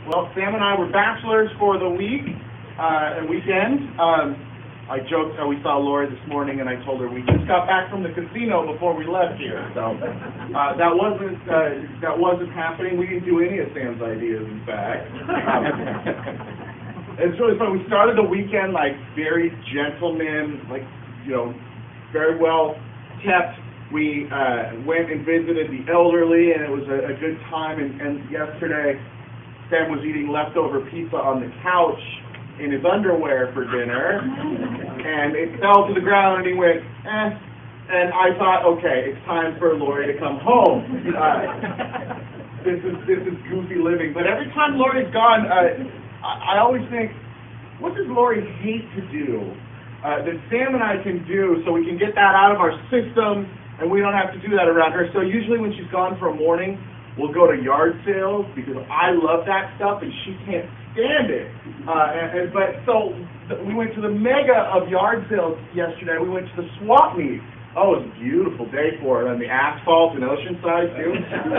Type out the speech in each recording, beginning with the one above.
Well, Sam and I were bachelors for the weekend. I joked how we saw Lori this morning, and I told her we just got back from the casino before we left here. So that wasn't happening. We didn't do any of Sam's ideas, in fact. It's really fun. We started the weekend like very gentlemen, very well kept. We went and visited the elderly, and it was a good time. And yesterday, Sam was eating leftover pizza on the couch in his underwear for dinner, and it fell to the ground, and he went, eh. And I thought, okay, it's time for Lori to come home. This is goofy living. But every time Lori's gone, I always think, what does Lori hate to do that Sam and I can do so we can get that out of our system, and we don't have to do that around her? So usually when she's gone for a morning, we'll go to yard sales because I love that stuff and she can't stand it. So we went to the mega of yard sales yesterday. We went to the swap meet. Oh, it was a beautiful day for it on the asphalt in Oceanside too.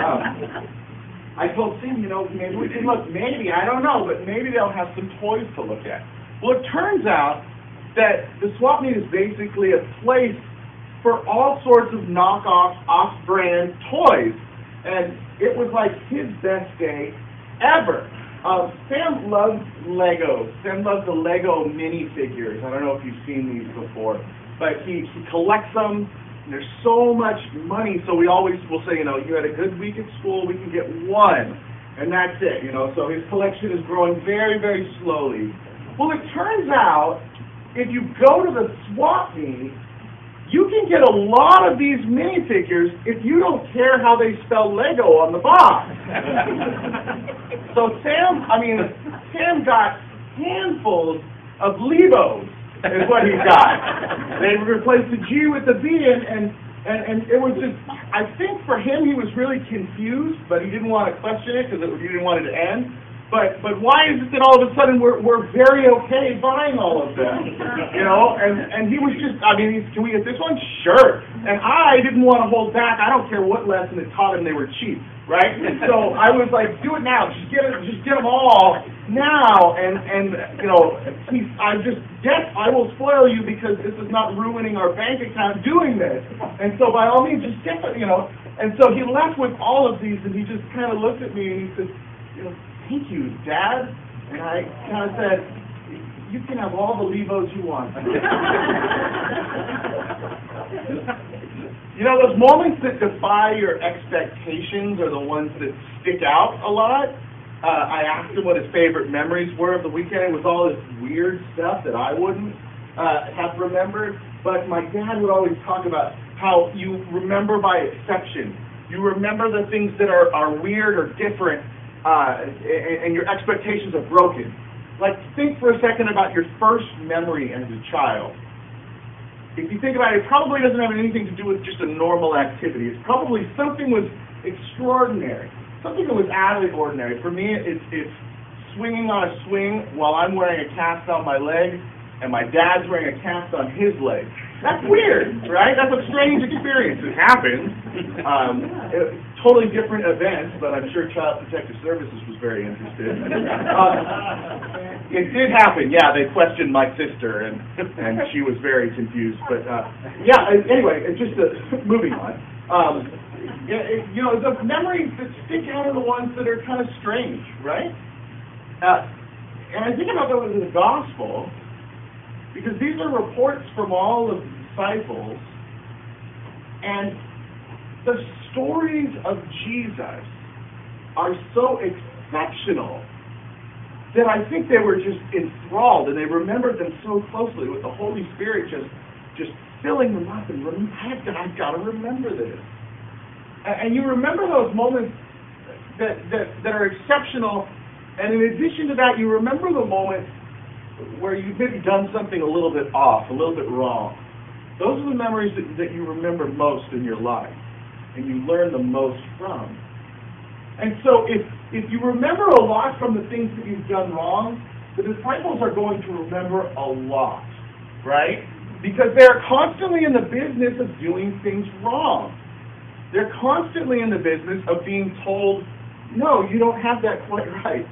I told Sam, maybe we can look. Maybe, I don't know, but maybe they'll have some toys to look at. Well, it turns out that the swap meet is basically a place for all sorts of knockoff, off-brand toys. And it was like his best day ever. Sam loves Legos. Sam loves the Lego minifigures. I don't know if you've seen these before, but he collects them. And there's so much money, so we always will say, you had a good week at school, we can get one, and that's it. So his collection is growing very, very slowly. Well, it turns out if you go to the swap meet, you can get a lot of these minifigures if you don't care how they spell Lego on the box. So Sam got handfuls of Lebos, is what he got. They replaced the G with the B, and it was just, I think for him he was really confused, but he didn't want to question it because he didn't want it to end. But why is it that all of a sudden we're very okay buying all of them? And he was just, can we get this one? Sure. And I didn't want to hold back. I don't care what lesson it taught him they were cheap, right? And so I was like, do it now. Just get them all now. And I will spoil you because this is not ruining our bank account doing this. And so by all means, just get them, And so he left with all of these, and he just kind of looked at me and he said, thank you, Dad. And I kind of said, you can have all the Lebos you want. Those moments that defy your expectations are the ones that stick out a lot. I asked him what his favorite memories were of the weekend. It was all this weird stuff that I wouldn't have remembered. But my dad would always talk about how you remember by exception. You remember the things that are weird or different, and your expectations are broken. Like, think for a second about your first memory as a child. If you think about it, it probably doesn't have anything to do with just a normal activity. It's probably something was extraordinary, something that was out of the ordinary. For me, it's swinging on a swing while I'm wearing a cast on my leg, and my dad's wearing a cast on his leg. That's weird, right? That's a strange experience. It happens. Totally different events, but I'm sure Child Protective Services was very interested. It did happen. Yeah, they questioned my sister, and she was very confused. But anyway, just moving on. The memories that stick out are the ones that are kind of strange, right? And I think about those in the gospel, because these are reports from all of the disciples, and the stories of Jesus are so exceptional that I think they were just enthralled, and they remembered them so closely with the Holy Spirit just filling them up, and I've got to remember this. And you remember those moments that are exceptional, and in addition to that, you remember the moments where you've maybe done something a little bit off, a little bit wrong. Those are the memories that you remember most in your life, and you learn the most from. And so if you remember a lot from the things that you've done wrong, the disciples are going to remember a lot, right? Because they're constantly in the business of doing things wrong. They're constantly in the business of being told, no, you don't have that quite right.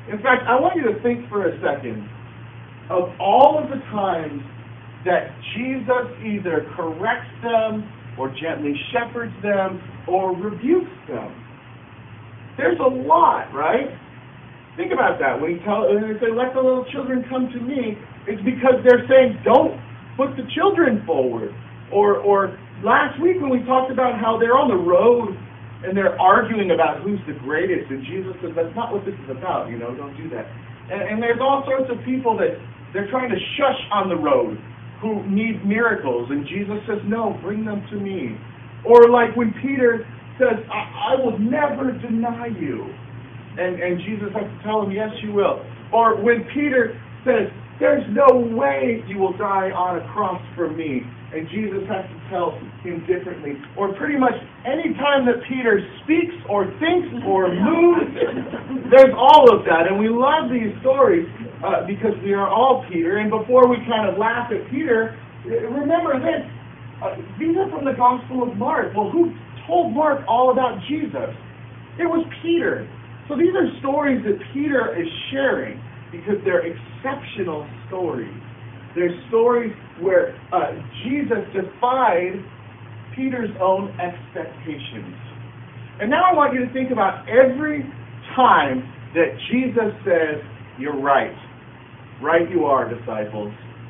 In fact, I want you to think for a second of all of the times that Jesus either corrects them or gently shepherds them or rebukes them. There's a lot, right? Think about that. When they say, let the little children come to me, it's because they're saying, don't put the children forward. Or last week when we talked about how they're on the road and they're arguing about who's the greatest, and Jesus says, that's not what this is about, don't do that. And there's all sorts of people that they're trying to shush on the road who need miracles, and Jesus says, no, bring them to me. Or like when Peter says, I will never deny you. And Jesus has to tell him, yes, you will. Or when Peter says, there's no way you will die on a cross for me. And Jesus has to tell him differently. Or pretty much any time that Peter speaks or thinks or moves, there's all of that. And we love these stories because we are all Peter. And before we kind of laugh at Peter, remember this. These are from the Gospel of Mark. Well, who told Mark all about Jesus? It was Peter. So these are stories that Peter is sharing because they're exceptional stories. They're stories where Jesus defied Peter's own expectations. And now I want you to think about every time that Jesus says, you're right. Right you are, disciples.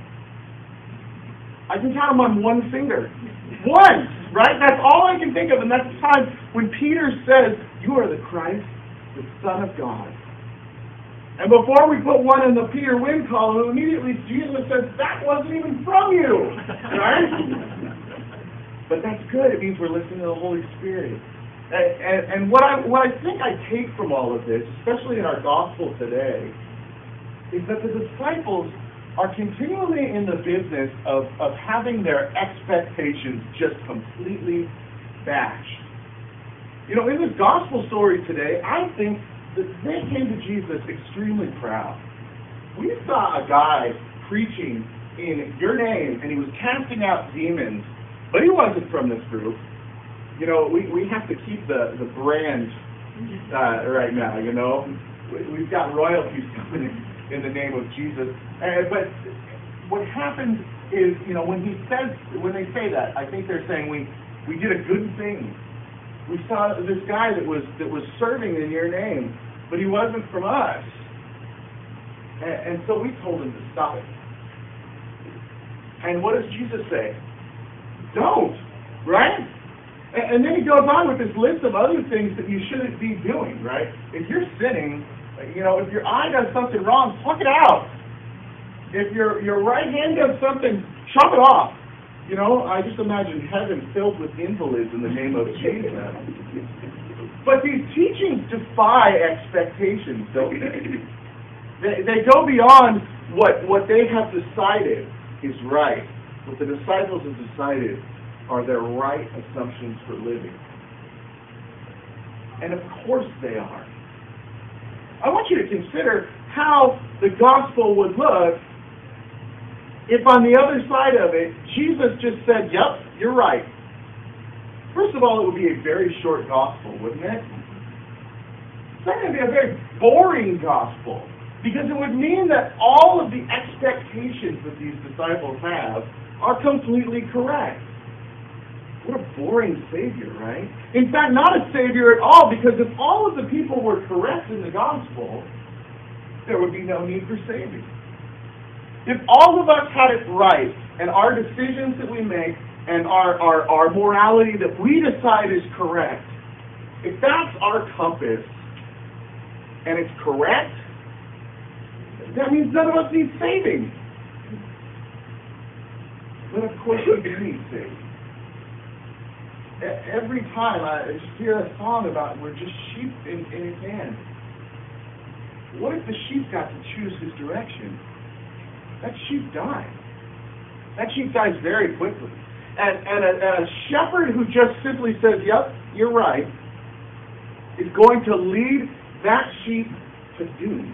I can count them on one finger. One, right? That's all I can think of. And that's the time when Peter says, you are the Christ, the Son of God. And before we put one in the Peter Wynn column, immediately Jesus says, that wasn't even from you. Right? But that's good. It means we're listening to the Holy Spirit. And what I think I take from all of this, especially in our gospel today, is that the disciples are continually in the business of having their expectations just completely bashed. In this gospel story today, I think that they came to Jesus extremely proud. We saw a guy preaching in your name, and he was casting out demons, but he wasn't from this group. We have to keep the brand right now, We've got royalties coming in the name of Jesus. But what happens is, when they say that, I think they're saying we did a good thing. We saw this guy that was serving in your name, but he wasn't from us. And so we told him to stop it. And what does Jesus say? Don't, right? And then he goes on with this list of other things that you shouldn't be doing, right? If you're sinning, if your eye does something wrong, pluck it out. If your right hand does something, chop it off. I just imagine heaven filled with invalids in the name of Jesus. But these teachings defy expectations, don't they? They go beyond what they have decided is right. What the disciples have decided are their right assumptions for living. And of course they are. I want you to consider how the gospel would look if on the other side of it, Jesus just said, yep, you're right. First of all, it would be a very short gospel, wouldn't it? Second, it would be a very boring gospel, because it would mean that all of the expectations that these disciples have are completely correct. What a boring Savior, right? In fact, not a Savior at all, because if all of the people were correct in the gospel, there would be no need for saving. If all of us had it right, and our decisions that we make, and our morality that we decide is correct, if that's our compass, and it's correct, that means none of us need saving. But of course we do need saving. Every time I just hear a song about we're just sheep in his hand. What if the sheep got to choose his direction? That sheep dies. That sheep dies very quickly. And a shepherd who just simply says, yep, you're right, is going to lead that sheep to doom.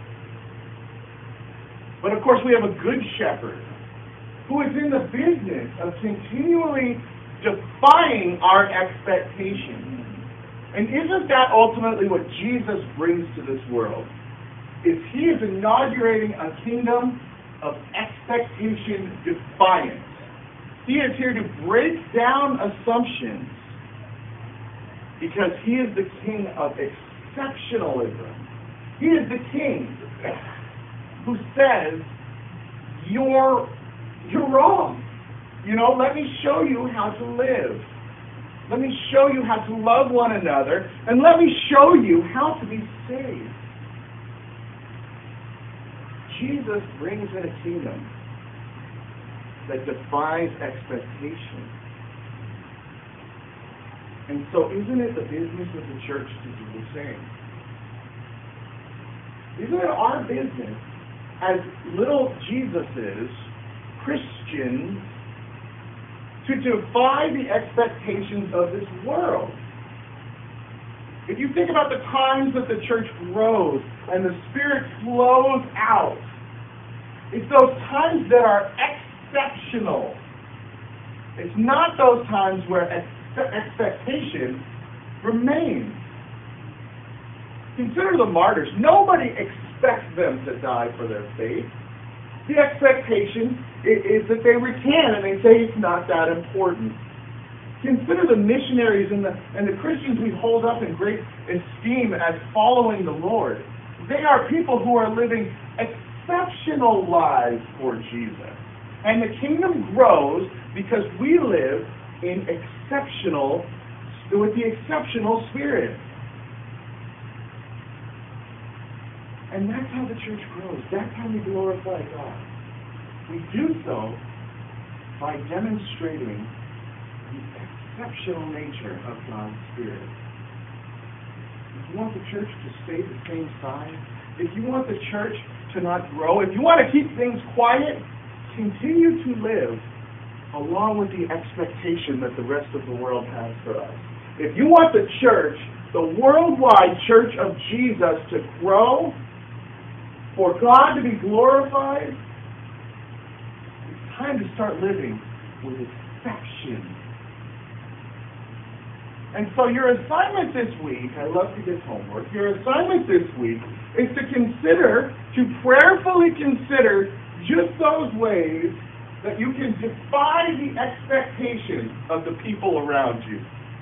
But of course we have a good shepherd who is in the business of continually defying our expectations. And isn't that ultimately what Jesus brings to this world? is He is inaugurating a kingdom of expectation defiance. He is here to break down assumptions because He is the King of exceptionalism. He is the King who says, you're wrong. Let me show you how to live. Let me show you how to love one another, and let me show you how to be saved. Jesus brings in a kingdom that defies expectation. And so isn't it the business of the church to do the same? Isn't it our business as little Jesuses, Christians, to defy the expectations of this world? If you think about the times that the church grows and the Spirit flows out, it's those times that are exceptional. It's not those times where expectation remains. Consider the martyrs. Nobody expects them to die for their faith. The expectation is that they recant and they say it's not that important. Consider the missionaries and the Christians we hold up in great esteem as following the Lord. They are people who are living exceptional lives for Jesus. And the kingdom grows because we live with the exceptional spirit. And that's how the church grows. That's how we glorify God. We do so by demonstrating the exceptional nature of God's Spirit. If you want the church to stay the same size, if you want the church to not grow, if you want to keep things quiet, continue to live along with the expectation that the rest of the world has for us. If you want the church, the worldwide church of Jesus, to grow, for God to be glorified, it's time to start living with exception. And so your assignment this week, I love to give homework, your assignment this week is to prayerfully consider just those ways that you can defy the expectations of the people around you.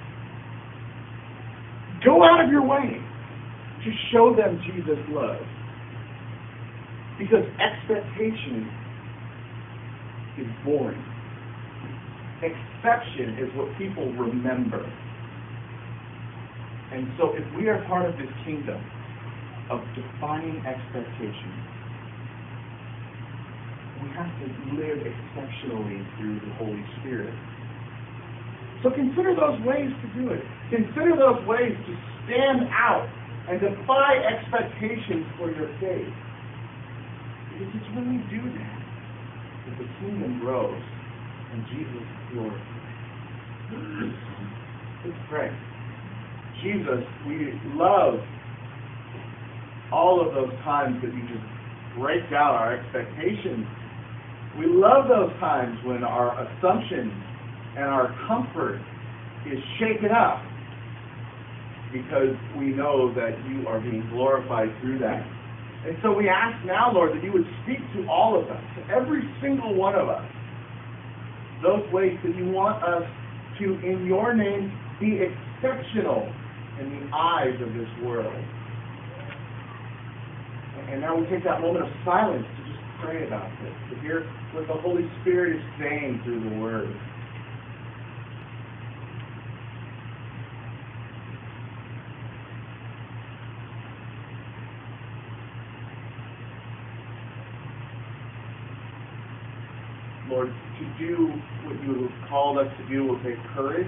Go out of your way to show them Jesus' love. Because expectation is boring. Exception is what people remember. And so if we are part of this kingdom of defying expectation, we have to live exceptionally through the Holy Spirit. So consider those ways to do it. Consider those ways to stand out and defy expectations for your faith. Because it's when we do that the kingdom grows and Jesus is glorified. Let's pray. Jesus, we love all of those times that you just break down our expectations. We love those times when our assumptions and our comfort is shaken up because we know that you are being glorified through that. And so we ask now, Lord, that you would speak to all of us, to every single one of us, those ways that you want us to, in your name, be exceptional in the eyes of this world. And now we take that moment of silence to just pray about this, to hear what the Holy Spirit is saying through the Word. Lord, to do what you have called us to do will take courage,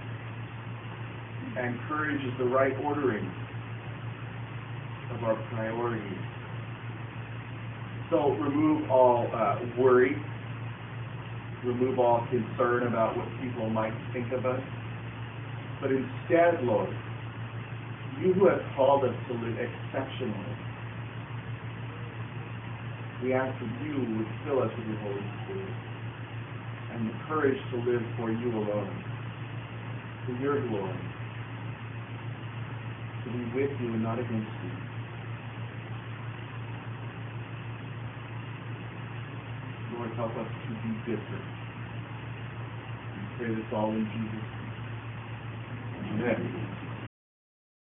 and courage is the right ordering of our priorities. So remove all worry, remove all concern about what people might think of us, but instead, Lord, you who have called us to live exceptionally, we ask that you would fill us with your Holy Spirit and the courage to live for you alone, for your glory, to be with you and not against you. help us to be different. We pray this all in Jesus' name. Amen.